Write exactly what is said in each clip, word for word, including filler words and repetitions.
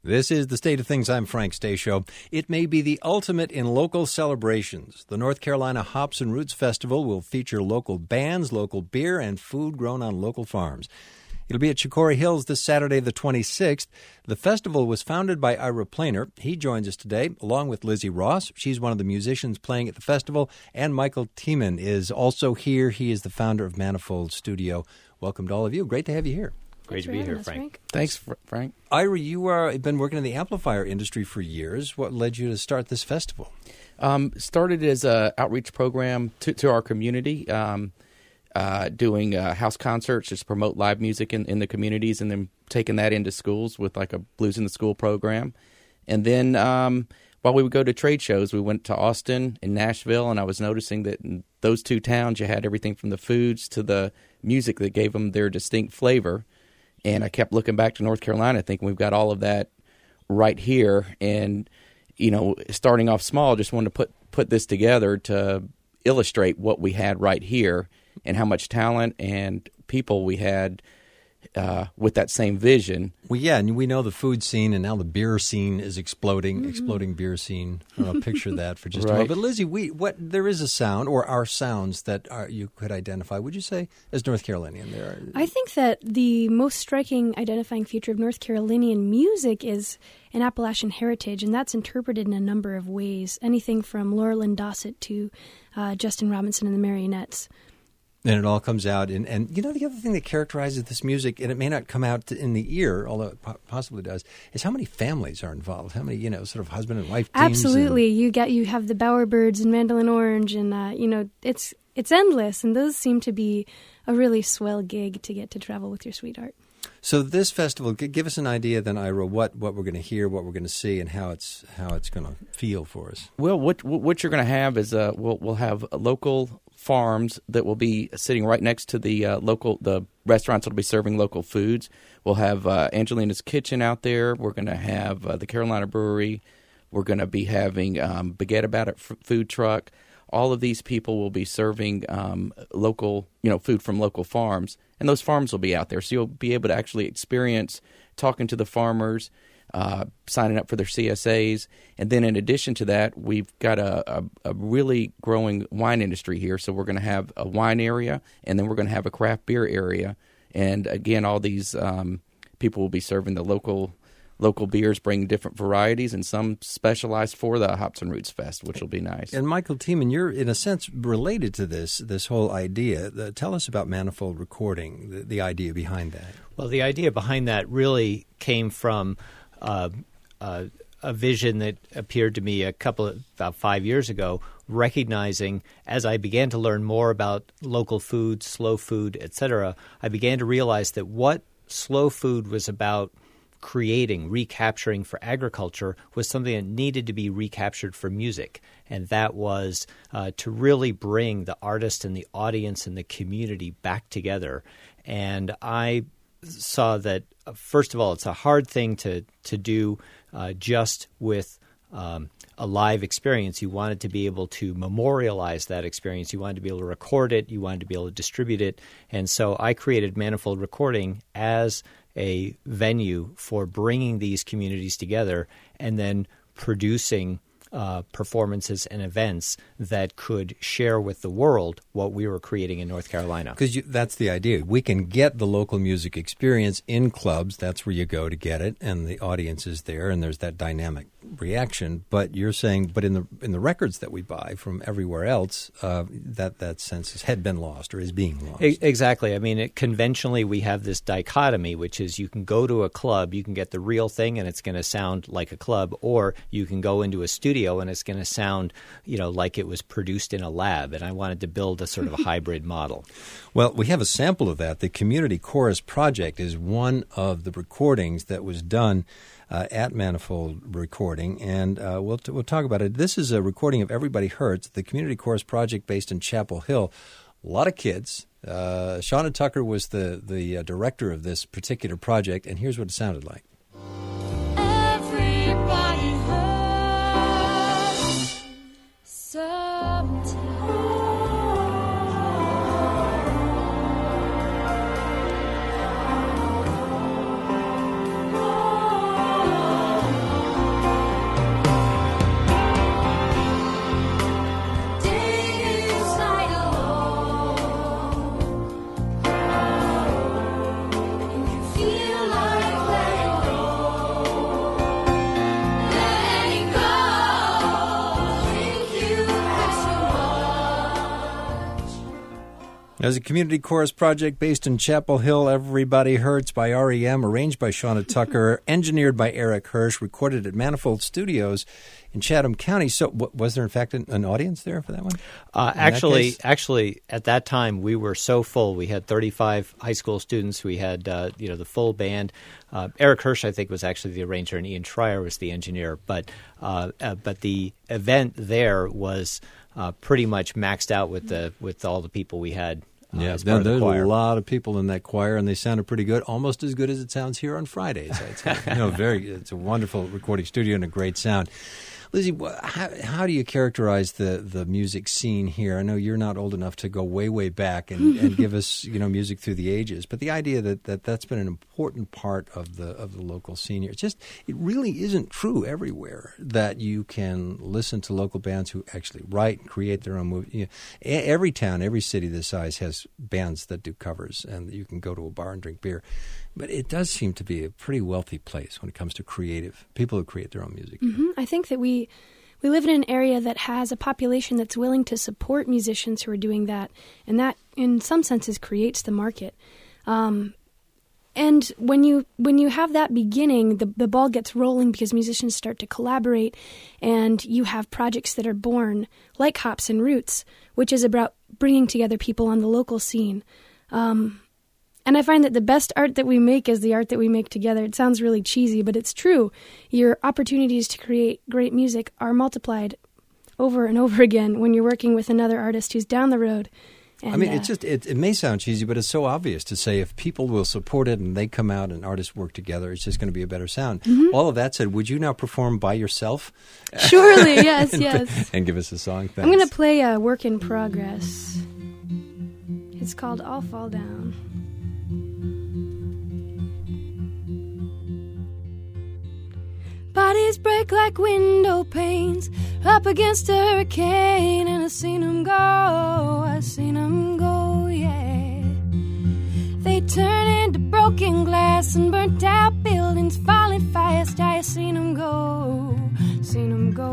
This is The State of Things. I'm Frank Stasio. It may be the ultimate in local celebrations. The North Carolina Hops and Roots Festival will feature local bands, local beer, and food grown on local farms. It'll be at Chicori Hills this Saturday, the twenty-sixth. The festival was founded by Ira Planer. He joins us today, along with Lizzie Ross. She's one of the musicians playing at the festival. And Michael Tiemann is also here. He is the founder of Manifold Studio. Welcome to all of you. Great to have you here. Great to be here, Frank. Frank. Thanks, Frank. Ira, you uh, have been working in the amplifier industry for years. What led you to start this festival? Um, started as an outreach program to, to our community, um, uh, doing uh, house concerts, just promote live music in, in the communities, and then taking that into schools with like a Blues in the School program. And then um, while we would go to trade shows, we went to Austin and Nashville, and I was noticing that in those two towns you had everything from the foods to the music that gave them their distinct flavor. And I kept looking back to North Carolina, thinking we've got all of that right here. And, you know, starting off small, just wanted to put, put this together to illustrate what we had right here and how much talent and people we had uh, with that same vision. Well, yeah, and we know the food scene, and now the beer scene is exploding, mm-hmm. exploding beer scene. I don't know, picture that for just right. a moment. But Lizzie, we what there is a sound, or are sounds that are, you could identify, would you say, as North Carolinian? There, are, I think that the most striking identifying feature of North Carolinian music is an Appalachian heritage, and that's interpreted in a number of ways, anything from Laura Lynn Dossett to uh, Justin Robinson and the Marionettes. And it all comes out. And, and, you know, the other thing that characterizes this music, and it may not come out in the ear, although it po- possibly does, is how many families are involved, how many, you know, sort of husband and wife teams. Absolutely. And... You get you have the Bowerbirds and Mandolin Orange, and, uh, you know, it's it's endless. And those seem to be a really swell gig to get to travel with your sweetheart. So this festival, give us an idea then, Ira, what, what we're going to hear, what we're going to see, and how it's how it's going to feel for us. Well, what what you're going to have is uh, we'll we'll have local farms that will be sitting right next to the uh, local the restaurants that will be serving local foods. We'll have uh, Angelina's Kitchen out there. We're going to have uh, the Carolina Brewery. We're going to be having um, Baguette About It f- food truck. All of these people will be serving um, local, you know, food from local farms, and those farms will be out there. So you'll be able to actually experience talking to the farmers, uh, signing up for their C S As, and then in addition to that, we've got a, a, a really growing wine industry here. So we're going to have a wine area, and then we're going to have a craft beer area, and again, all these um, people will be serving the local. Local beers bring different varieties, and some specialized for the Hops and Roots Fest, which will be nice. And Michael Tiemann, you're in a sense related to this this whole idea. The, tell us about Manifold Recording, the, the idea behind that. Well, the idea behind that really came from uh, uh, a vision that appeared to me a couple of, about five years ago, recognizing as I began to learn more about local food, slow food, et cetera, I began to realize that what slow food was about creating, recapturing for agriculture was something that needed to be recaptured for music. And that was uh, to really bring the artist and the audience and the community back together. And I saw that, uh, first of all, it's a hard thing to, to do uh, just with um, a live experience. You wanted to be able to memorialize that experience. You wanted to be able to record it. You wanted to be able to distribute it. And so I created Manifold Recording as a venue for bringing these communities together and then producing uh, performances and events that could share with the world what we were creating in North Carolina. Because that's the idea. We can get the local music experience in clubs. That's where you go to get it, and the audience is there, and there's that dynamic reaction. But you're saying, but in the in the records that we buy from everywhere else, uh, that that sense has, had been lost or is being lost. Exactly. I mean, it, conventionally we have this dichotomy, which is you can go to a club, you can get the real thing, and it's going to sound like a club, or you can go into a studio and it's going to sound, you know, like it was produced in a lab. And I wanted to build a sort of a hybrid model. Well, we have a sample of that. The Community Chorus Project is one of the recordings that was done Uh, at Manifold Recording, and uh, we'll t- we'll talk about it. This is a recording of Everybody Hurts, the Community Chorus Project based in Chapel Hill. A lot of kids. Uh, Shauna Tucker was the, the uh, director of this particular project, and here's what it sounded like. Everybody hurts sometimes. As a community chorus project based in Chapel Hill, Everybody Hurts by R E M, arranged by Shauna Tucker, engineered by Eric Hirsch, recorded at Manifold Studios in Chatham County. So w- was there, in fact, an, an audience there for that one? Uh, actually, actually, at that time, we were so full. We had thirty-five high school students. We had, uh, you know, the full band. Uh, Eric Hirsch, I think, was actually the arranger, and Ian Schreier was the engineer. But, uh, uh, but the event there was uh, pretty much maxed out with the with all the people we had. Uh, yeah, as part of the there's choir. a lot of people in that choir, and they sounded pretty good, almost as good as it sounds here on Fridays. I'd say. you know, very. It's a wonderful recording studio and a great sound. Lizzie, how, how do you characterize the, the music scene here? I know you're not old enough to go way, way back and, and give us, you know, music through the ages, but the idea that, that that's been an important part of the of the local scene here, it's just, it really isn't true everywhere that you can listen to local bands who actually write and create their own movie. You know, every town, every city this size has bands that do covers, and you can go to a bar and drink beer. But it does seem to be a pretty wealthy place when it comes to creative people who create their own music. Mm-hmm. I think that we we live in an area that has a population that's willing to support musicians who are doing that, and that, in some senses, creates the market. Um, and when you when you have that beginning, the the ball gets rolling because musicians start to collaborate, and you have projects that are born, like Hops and Roots, which is about bringing together people on the local scene. Um, And I find that the best art that we make is the art that we make together. It sounds really cheesy, but it's true. Your opportunities to create great music are multiplied over and over again when you're working with another artist who's down the road. And, I mean, uh, it's just it, it may sound cheesy, but it's so obvious to say if people will support it and they come out and artists work together, it's just going to be a better sound. Mm-hmm. All of that said, would you now perform by yourself? Surely, yes, and, yes. And give us a song. Thanks. I'm going to play a work in progress. It's called I'll Fall Down. Bodies break like window panes up against a hurricane, and I've seen them go, I've seen them go, yeah. They turn into broken glass and burnt out buildings falling fast. I've seen them go, seen them go.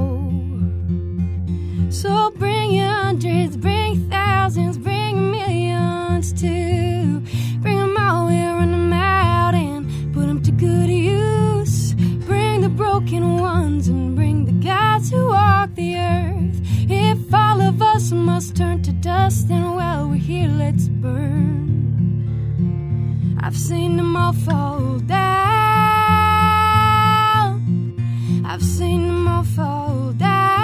So bring your hundreds, bring thousands, bring millions too. Bring them all, we'll run them out and put them to good use. Bring the broken ones and bring the gods who walk the earth. If all of us must turn to dust, then well, we're here, let's burn. I've seen them all fall down. I've seen them all fall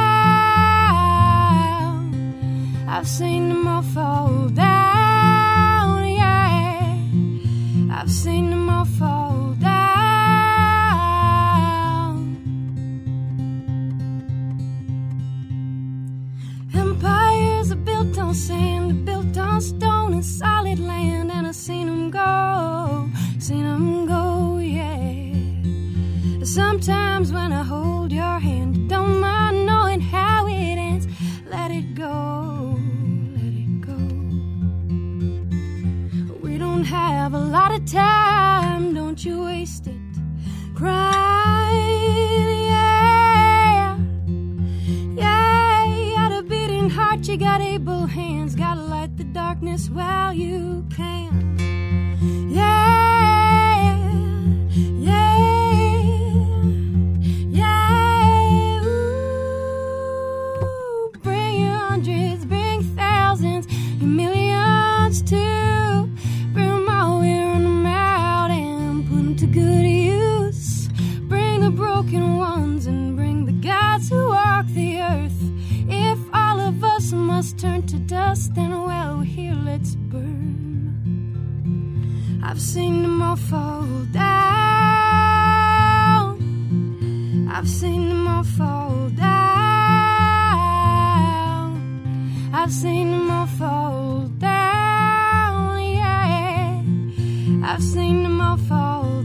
down. I've seen them all fall down, yeah. I've seen them all fall down. Empires are built on sand, built on stone and solid land, and I've seen them go, seen them go, yeah. Sometimes when I hold your hand, don't mind knowing how it ends. Let it go, let it go. We don't have a lot of time, don't you waste it crying, yeah. Yeah, you got a beating heart, you got able hands, gotta light the darkness while you can. Yeah, yeah, yeah. Ooh, bring your hundreds, bring thousands, and millions too. Bring them all, we'll run them out and put them to good use. Bring the broken ones and bring the gods who walk the earth. If all of us must turn to dust, then well, we're here, let's burn. I've seen them all fall down. I've seen them all fall down. I've seen them all fall down, yeah. I've seen them all fall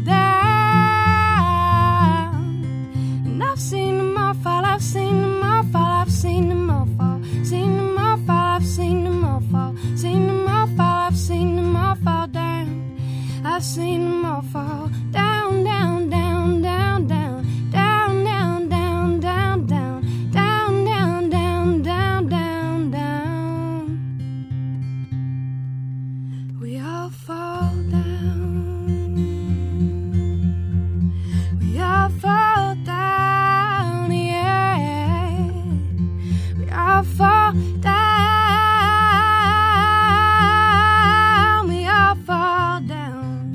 down. And I've seen them all fall, I've seen them all fall, I've seen them all fall, seen them all fall, I've seen them all fall, seen them all fall, I've seen them all fall down. I've seen them all fall down, down, down, down, down, down, down, down, down, down, down, down, down, down, down, down. fall down, yeah. We all fall down. We all fall down.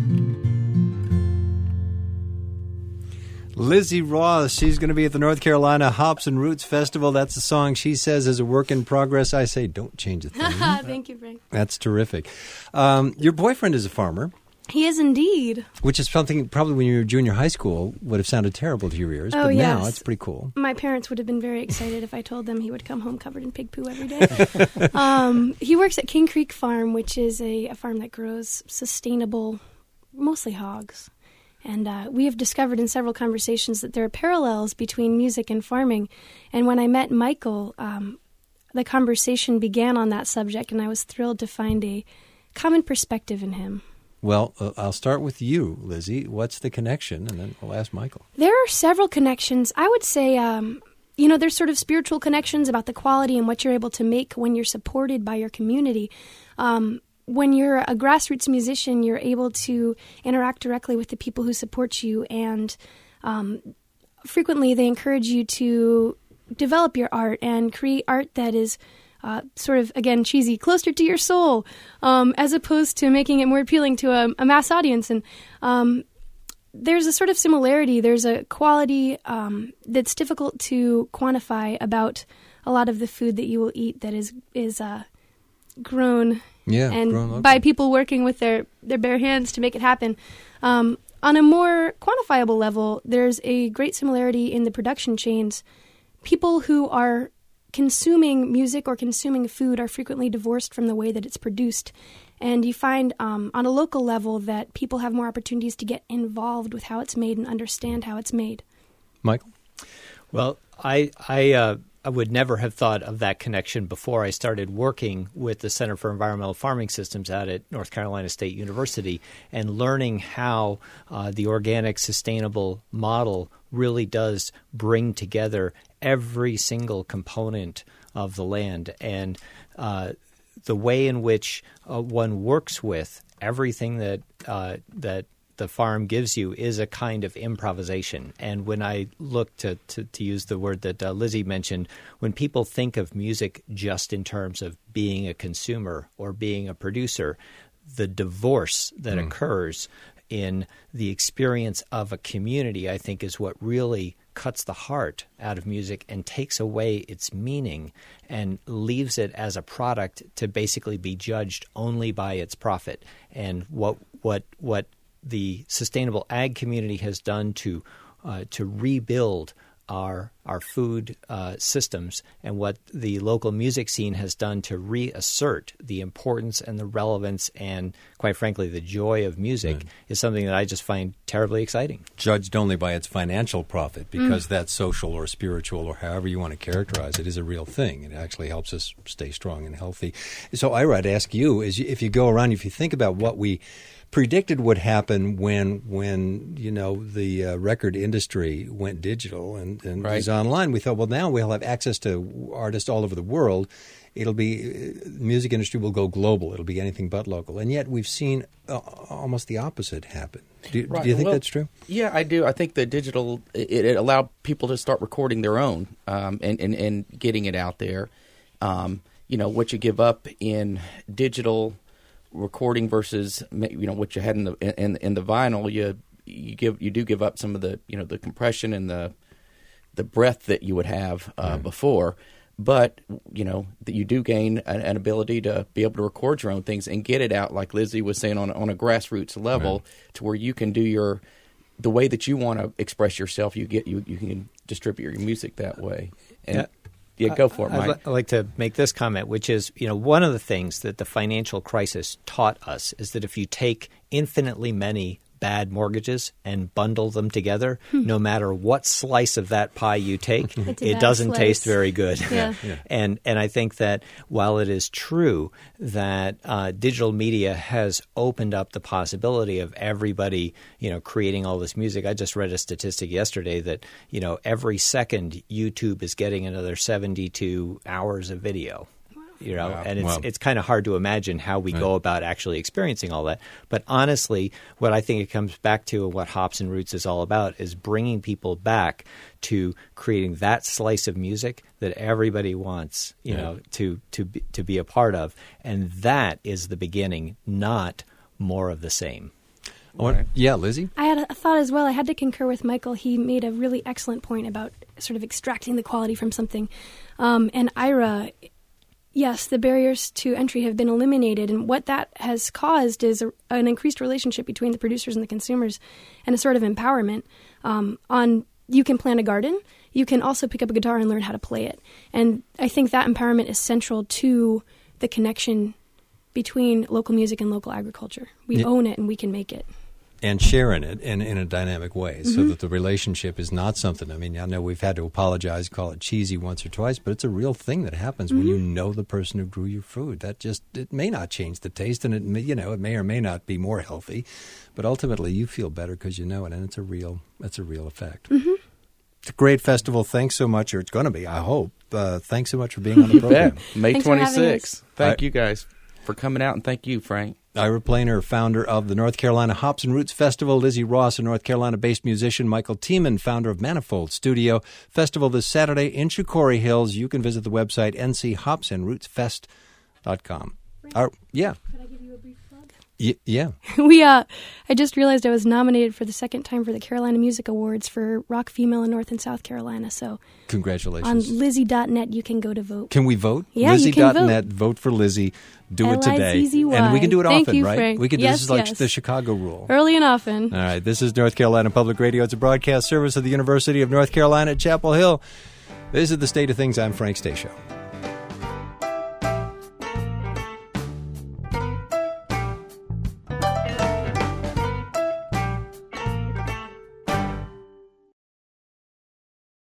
Lizzie Ross, she's going to be at the North Carolina Hops and Roots Festival. That's the song she says is a work in progress. I say, don't change a thing. Thank you, Frank. That's terrific. Um, your boyfriend is a farmer. He is indeed. Which is something probably when you were junior high school would have sounded terrible to your ears, Oh, but yes. now it's pretty cool. My parents would have been very excited if I told them he would come home covered in pig poo every day. um, he works at King Creek Farm, which is a, a farm that grows sustainable, mostly hogs. And uh, we have discovered in several conversations that there are parallels between music and farming. And when I met Michael, um, the conversation began on that subject, and I was thrilled to find a common perspective in him. Well, uh, I'll start with you, Lizzie. What's the connection? And then we'll ask Michael. There are several connections. I would say, um, you know, there's sort of spiritual connections about the quality and what you're able to make when you're supported by your community. Um, when you're a grassroots musician, you're able to interact directly with the people who support you, and um, frequently they encourage you to develop your art and create art that is Uh, sort of, again, cheesy, closer to your soul, um, as opposed to making it more appealing to a, a mass audience. And um, there's a sort of similarity. There's a quality um, that's difficult to quantify about a lot of the food that you will eat that is is uh, grown Yeah, and grown locally. by people working with their, their bare hands to make it happen. Um, on a more quantifiable level, there's a great similarity in the production chains. People who are consuming music or consuming food are frequently divorced from the way that it's produced. And you find um, on a local level that people have more opportunities to get involved with how it's made and understand how it's made. Michael? Well, I I, uh, I would never have thought of that connection before I started working with the Center for Environmental Farming Systems out at North Carolina State University and learning how uh, the organic sustainable model really does bring together every single component of the land, and uh, the way in which uh, one works with everything that uh, that the farm gives you is a kind of improvisation. And when I look to, to, to use the word that uh, Lizzie mentioned, when people think of music just in terms of being a consumer or being a producer, the divorce that mm. occurs in the experience of a community, I think, is what really cuts the heart out of music and takes away its meaning and leaves it as a product to basically be judged only by its profit. And what what what the sustainable ag community has done to uh, to rebuild our our food uh, systems, and what the local music scene has done to reassert the importance and the relevance and, quite frankly, the joy of music, right, is something that I just find terribly exciting. Judged only by its financial profit, because mm. that social or spiritual or however you want to characterize it is a real thing. It actually helps us stay strong and healthy. So, Ira, I'd ask you, is if you go around, if you think about what we predicted would happen when, when you know, the uh, record industry went digital and, and right. was online, we thought, well, now we'll have access to artists all over the world. It'll be, the music industry will go global. It'll be anything but local. And yet we've seen uh, almost the opposite happen. Do, right. do you think well, that's true? Yeah, I do. I think the digital, it, it allowed people to start recording their own um, and, and, and getting it out there. Um, you know, what you give up in digital recording versus, you know, what you had in the in, in the vinyl, you you give you do give up some of the, you know, the compression and the the breadth that you would have uh, right. before, but you know that you do gain an, an ability to be able to record your own things and get it out, like Lizzie was saying, on on a grassroots level, right. to where you can do your the way that you want to express yourself. You get you you can distribute your music that way. And, yeah. Yeah, go for it, Mike. I'd, li- I'd like to make this comment, which is, you know, one of the things that the financial crisis taught us is that if you take infinitely many bad mortgages and bundle them together, hmm. no matter what slice of that pie you take, it doesn't slice. taste very good. Yeah. yeah. And and I think that while it is true that uh, digital media has opened up the possibility of everybody, you know, creating all this music, I just read a statistic yesterday that, you know, every second YouTube is getting another seventy-two hours of video. You know, Wow. and it's Wow. it's kind of hard to imagine how we Right. go about actually experiencing all that. But honestly, what I think it comes back to and what Hops and Roots is all about is bringing people back to creating that slice of music that everybody wants, you Yeah. know, to to be, to be a part of, and that is the beginning, not more of the same. What- Yeah, Lizzie? I had a thought as well. I had to concur with Michael. He made a really excellent point about sort of extracting the quality from something. Um, and Ira, yes, the barriers to entry have been eliminated. And what that has caused is a, an increased relationship between the producers and the consumers and a sort of empowerment. Um, on you can plant a garden. You can also pick up a guitar and learn how to play it. And I think that empowerment is central to the connection between local music and local agriculture. We Yeah. own it and we can make it. And sharing it in, in a dynamic way so that the relationship is not something. I mean, I know we've had to apologize, call it cheesy once or twice, but it's a real thing that happens when you know the person who grew your food. That just, it may not change the taste, and it may, you know, it may or may not be more healthy, but ultimately you feel better because you know it, and it's a real, it's a real effect. Mm-hmm. It's a great festival. Thanks so much, or it's going to be, I hope. Uh, thanks so much for being on the You program. bet. May Thanks for having twenty-sixth. us. Thank I- you guys for coming out, and thank you, Frank. Ira Planer, founder of the North Carolina Hops and Roots Festival. Lizzie Ross, a North Carolina-based musician. Michael Tiemann, founder of Manifold Studio. Festival this Saturday in Shikori Hills. You can visit the website n c hops and roots fest dot com. Our, yeah. Could I give you a brief plug? Y- yeah. we uh I just realized I was nominated for the second time for the Carolina Music Awards for Rock Female in North and South Carolina. So on Congratulations. Lizzie dot net you can go to vote. Can we vote? Yeah, you Lizzie can dot vote. net, vote for Lizzie. Do it today. L I Z Z Y. And we can do it Thank often, you, right? Frank. We can. Yes, this is like yes. the Chicago rule. Early and often. All right. This is North Carolina Public Radio. It's a broadcast service of the University of North Carolina at Chapel Hill. This is the State of Things. I'm Frank Stasio.